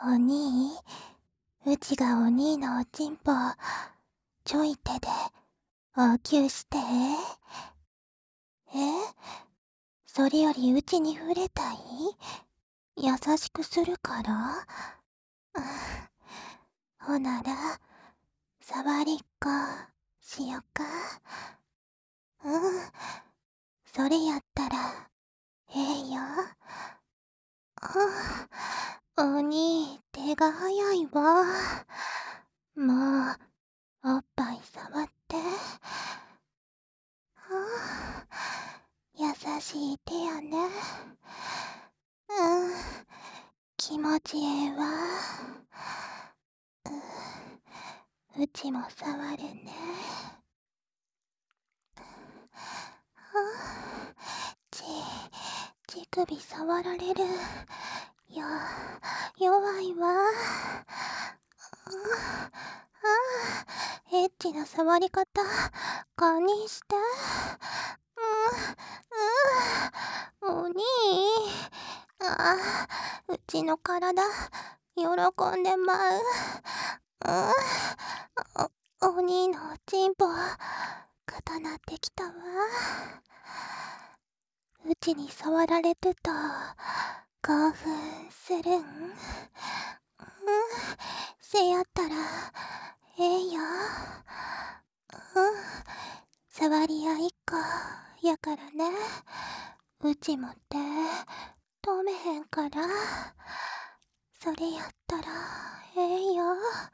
お兄、うちがお兄のおちんぽ、ちょい手で、おきゅうして。それよりうちに触れたい？優しくするから？ほなら、触りっこ、しよか。それやったら、ええよ。お兄、手が早いわ。もう、おっぱい触って。優しい手やね。気持ちええわ。うちも触るね。乳首触られる。弱いわ。エッチな触り方、堪忍して。お兄。うちの体、喜んでまう。お兄のおちんぽ、固なってきたわ。うちに触られてと、興奮するん？せやったら、ええよ。触り合いっこ、やからね。うちも手、止めへんから。それやったら、ええよ。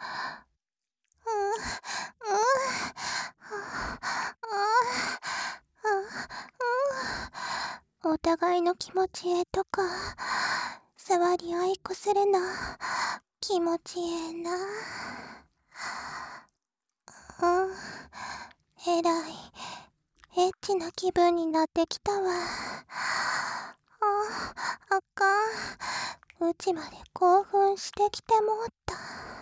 お互いの気持ちええとこ、触り合いっこするの、気持ちええな。えらい、エッチな気分になってきたわ。あかん。うちまで興奮してきてもうた。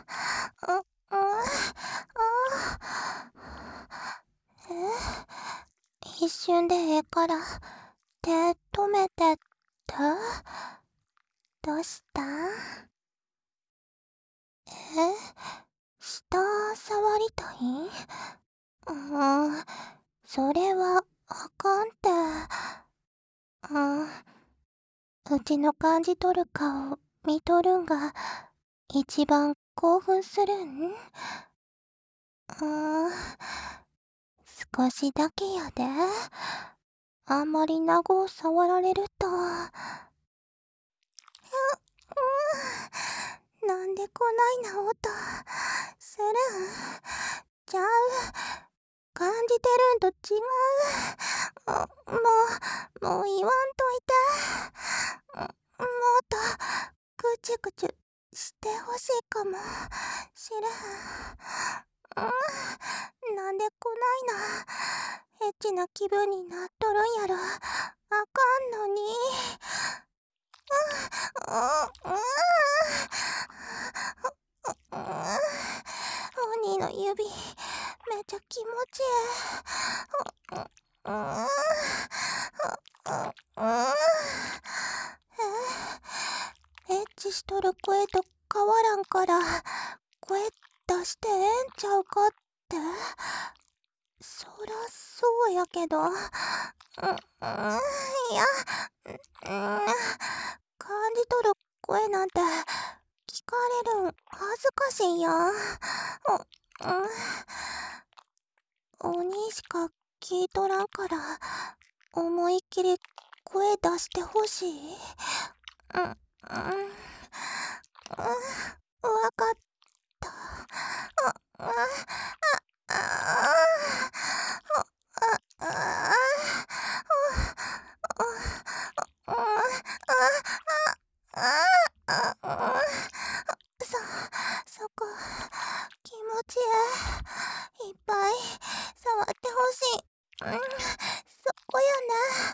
一瞬でええから、手止めてって。どうしたん？下触りたい？それはあかんて。うちの感じ取る顔見とるんが一番興奮するん？少しだけやで。あんまりなごを触られると。なんでこないな音するん？ちゃう。感じてるんと違う。もう言わんといて。もっと、くちゅくちゅしてほしいかもしれん。なんでこないな、エッチな気分になっとるんやろ。あかんのに。鬼の指、めちゃ気持ちええ。エッチしとる声と変わらんから、声出してええんちゃうかって。そらそうやけど、いや、感じとる声なんて聞かれるん恥ずかしいやん。鬼しか聞いとらんから、思いっきり声出してほしい。わかった。そこ、気持ちええ。いっぱい触ってほしい。そこやね。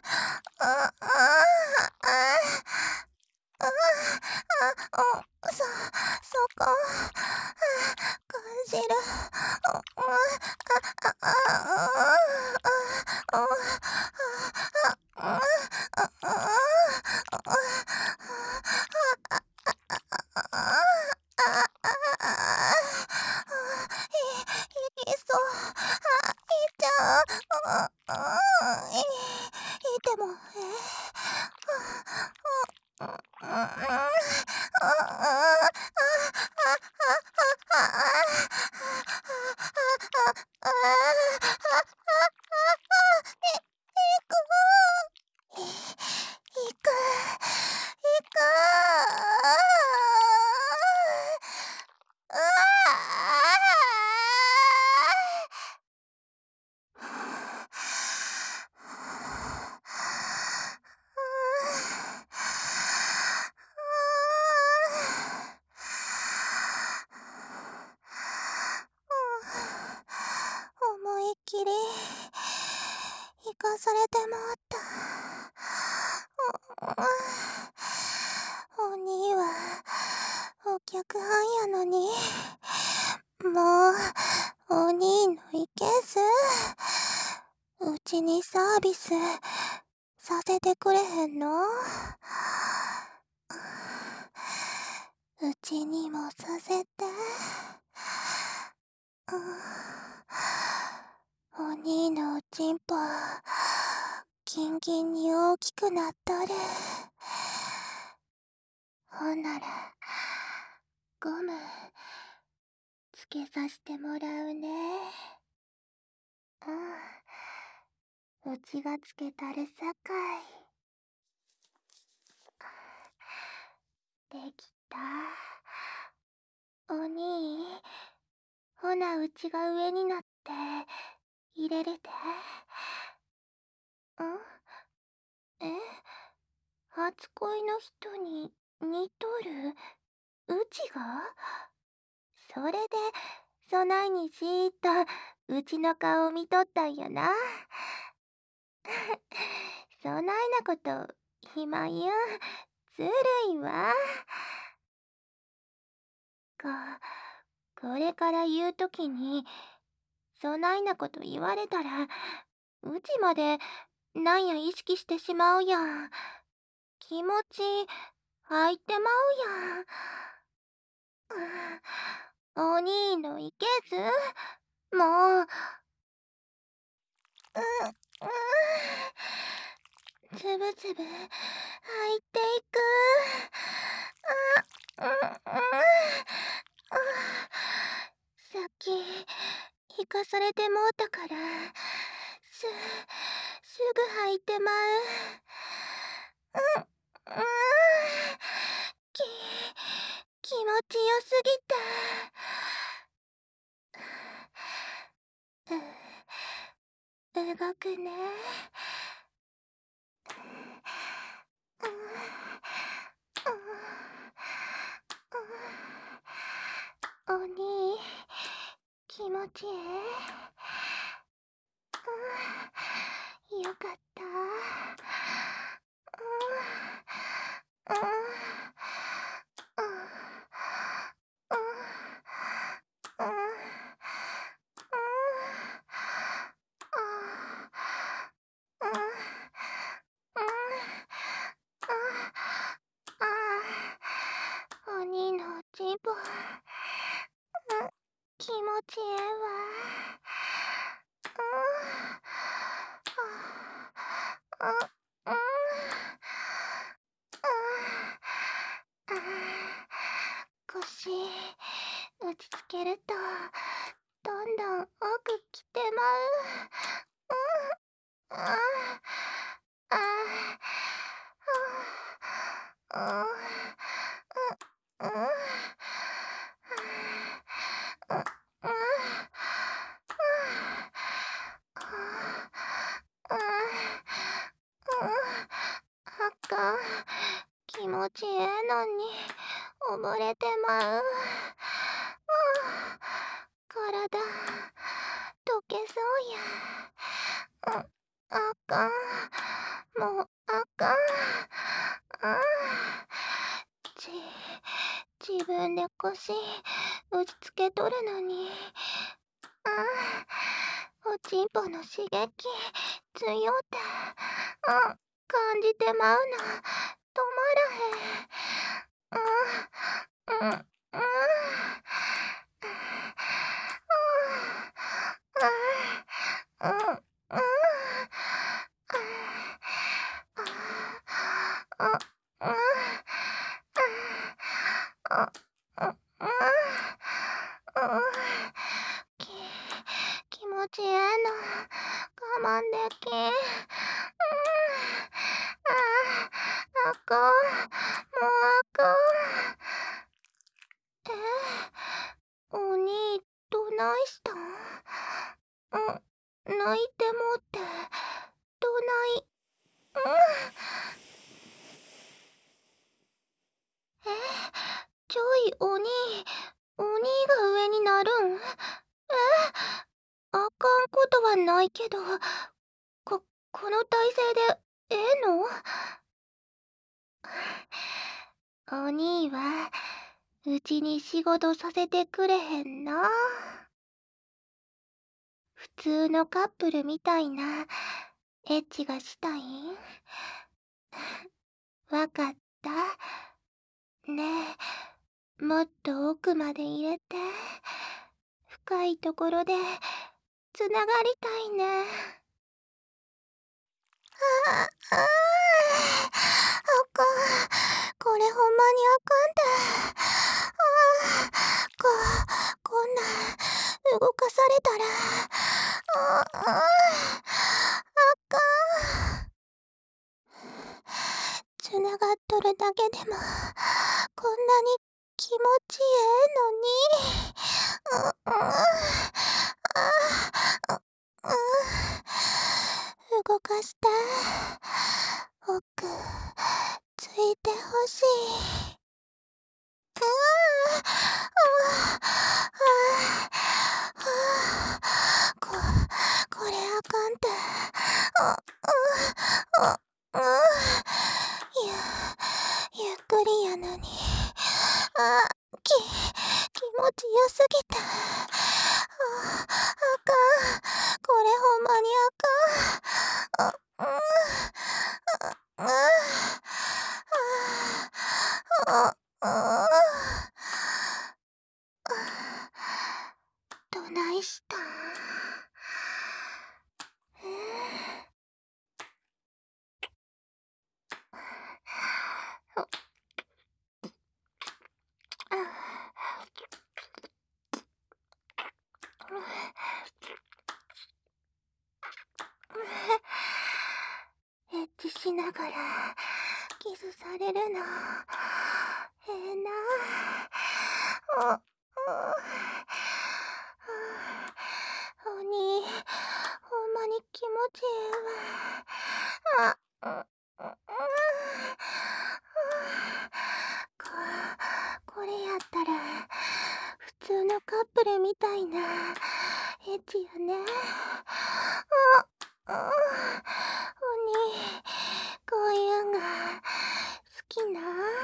そこ、感じる。 思いっきり生かされてもうた。お兄はお客はんやのに、もうお兄のいけず、うちにサービスさせてくれへんの？うちにもさせて。お兄のおちんぽキンキンに大きくなっとる。ほんならゴムつけさせてもらうね。うちがつけたるさかい。できた。お兄、ほなうちが上になって入れるで。え、初恋の人に似とる？うちが？それでそないにじーっとうちの顔を見とったんやな。そないなこと今言うんずるいわ。これから言うときにそないなこと言われたらうちまでなんや意識してしまうやん。気持ち入ってまうやん。お兄のいけずもう。つぶつぶ入っていく。さっき引かされてもうたからすぐ入ってまう。き気持ちよすぎた。動くね。お兄、気持ちええ？よかった。お兄のおちんぽ気持ちええわ。腰打ちつけるとどんどん奥きてまう。あかん。気持ちええのに溺れてまう。体溶けそうや。あかん。もうあかん。自分で腰打ちつけとるのに。おちんぽの刺激強た。感じてまうの止まらへん。 うんき気持ちええの我慢できん。あかん、もうあかん。お兄どないしたん？泣いてもうてどない。ちょいお兄が上になるん？あかんことはないけど、この体勢でええの？お兄はうちに仕事させてくれへんな。普通のカップルみたいなエッチがしたいん？わかった。ねえ、もっと奥まで入れて、深いところでつながりたいね。あかん。これほんまにあかんで。こんなん動かされたら。かん。つながっとるだけでもこんなに気持ちええのに。動かして。奥ついてほしい。ここれあかんて。ゆっくりやのに。あ気持ちよすぎて。あかん。これほんまにあかん。どないしたん？エッチしながらキスされるのええな。おにほんまに気持ちええわ。これやったら普通のカップルみたいなエッチやね。おにこういうんが好きな。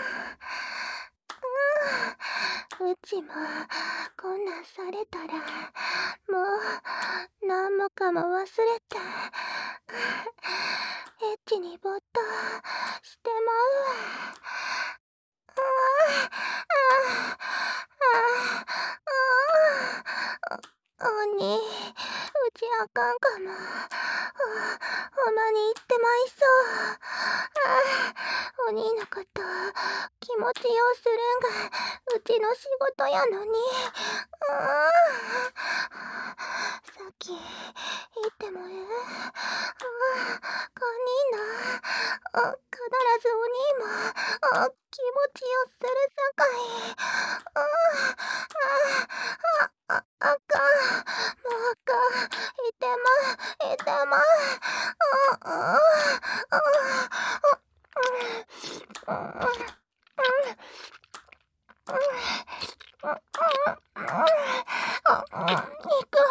うちもこんなんされたらもうなんもかも忘れてエッチに没頭してまうわ。おにうちあかんかも。ほんまに言ってまいそう。お兄のこと気持ちようするんがうちの仕事やのに。さっき言ってもええ？堪忍な。必ずお兄も気持ちよするさかい。あかん。もうあかん。いてま行く。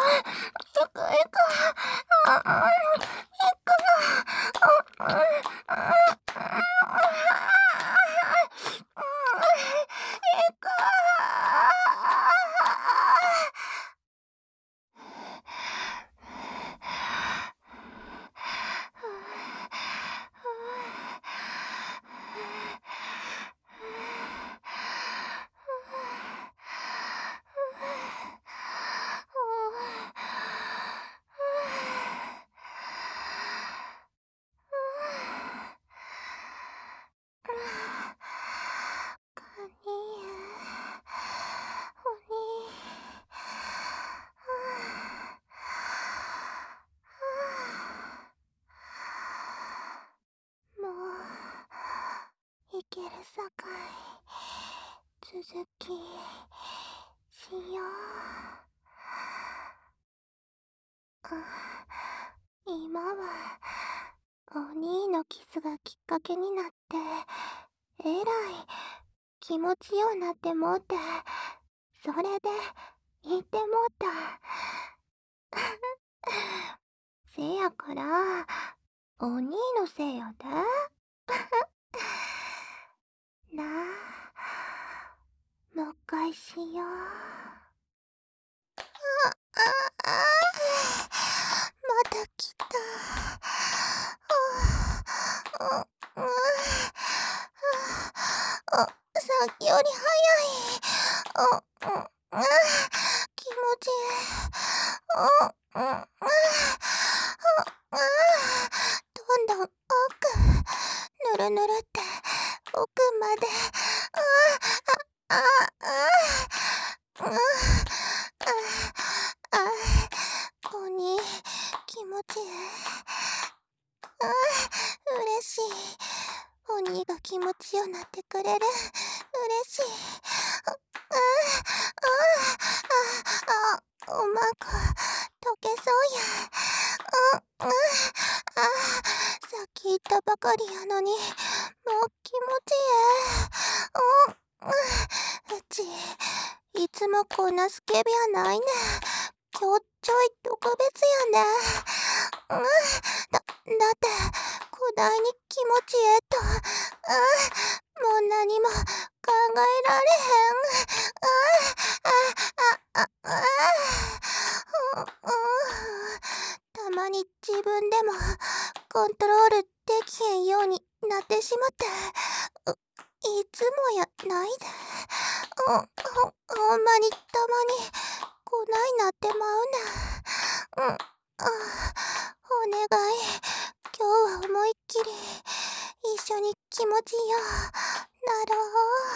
るさかい続きしよう。今はお兄のキスがきっかけになってえらい気持ちようなってもうて、それで言ってもうた。せやからお兄のせいやで。なあ、もう一回しよう。また来た。さっきより早い。気持ちいい。どんどん奥、ぬるぬるって奥まで。子に気持ちいい。嬉しい。お兄が気持ちよなってくれる。嬉しい。おまんこ溶けそうや。さっき言ったばかりやのにもう気持ちいい。うちいつもこんなスケベやないねん。今日ちょい特別やねん。だって古代に気持ちええともう何も考えられへん。たまに自分でもコントロールできへんようになってしまって、いつもやないで。ほんまにたまにこないなってまうねん。お願い、今日は思いっきり一緒に気持ちよなろ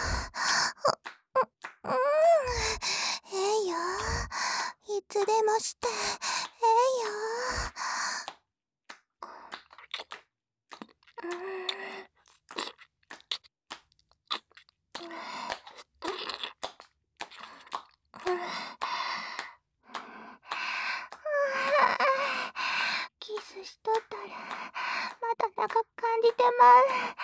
う。ええよ。いつでもしてええよ。キスしとったらまたなんか感じてまう。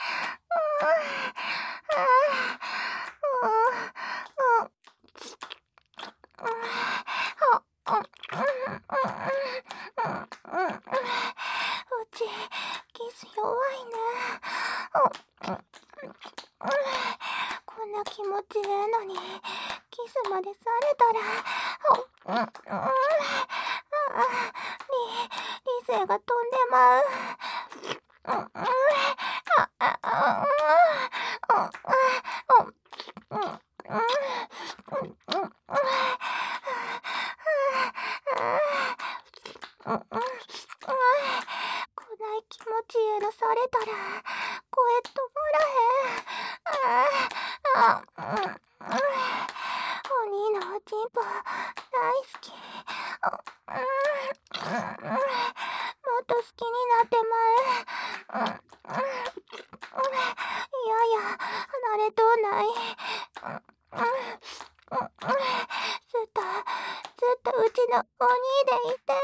うちキス弱いね。こんな気持ちええのにキスまでされたら理性が飛んでまう。こない気持ちええのされたら声止まらへん。お兄のおちんぽ大好き。もっと好きになってまう。いやいや離れとうない。ずっとうちのお兄でいて。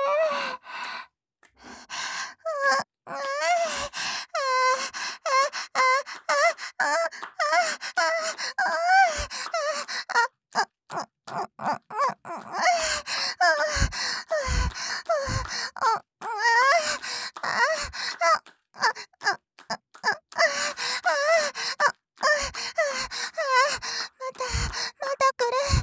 また来る。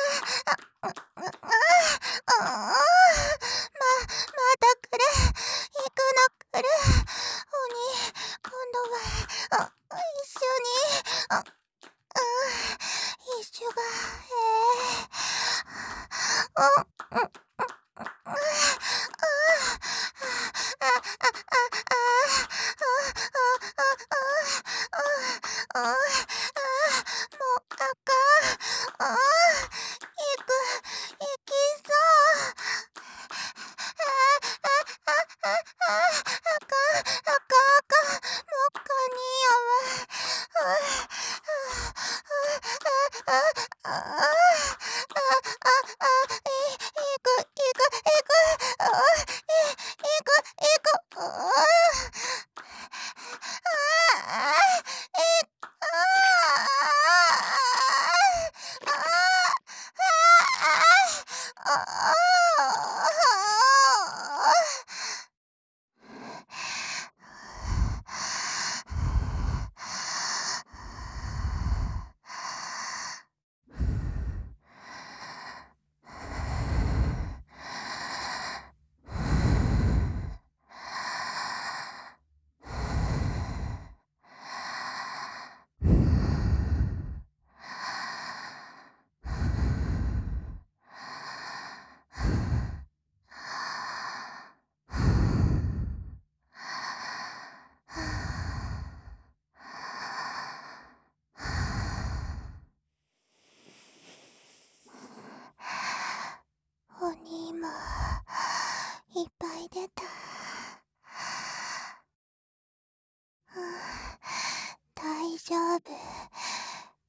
また来る。行くの来る。お兄、今度は一緒に。一緒がもうあかん。行きそう。あかん。もうカニやわ。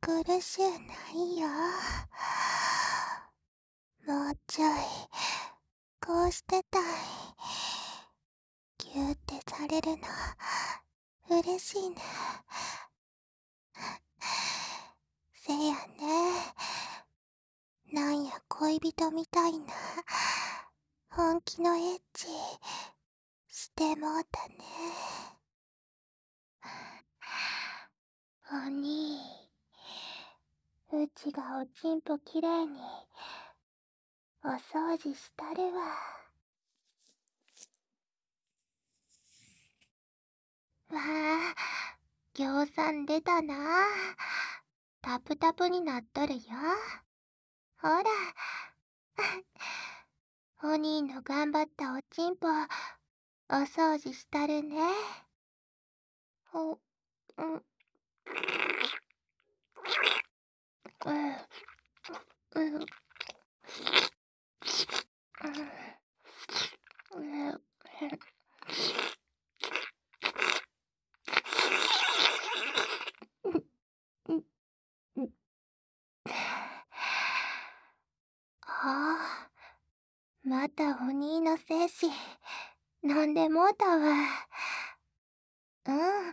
苦しゅうないよ。もうちょいこうしてたい。ギューってされるの嬉しいね。せやね。なんや恋人みたいな本気のエッチしてもうたね。お兄、うちがおちんぽきれいにお掃除したるわ。わあ、ぎょうさん出たな。タプタプになっとるよ。ほら、お兄の頑張ったおちんぽお掃除したるね。お、うん、うん、うん、うん、うん。ああ、またお兄の精子飲んでもうたわ。うん、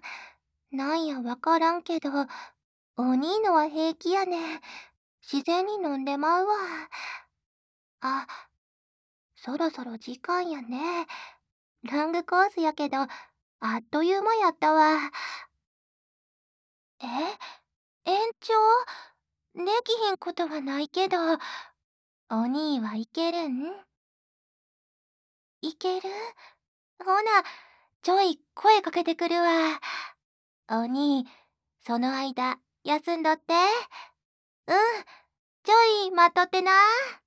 なんやわからんけど、お兄のは平気やね。自然に飲んでまうわ。あ、そろそろ時間やね。ロングコースやけど、あっという間やったわ。え、延長できひんことはないけど、お兄はいけるん？いける？ほな、ちょい声かけてくるわ。お兄、その間、休んどって。うん、ちょい待っとってな。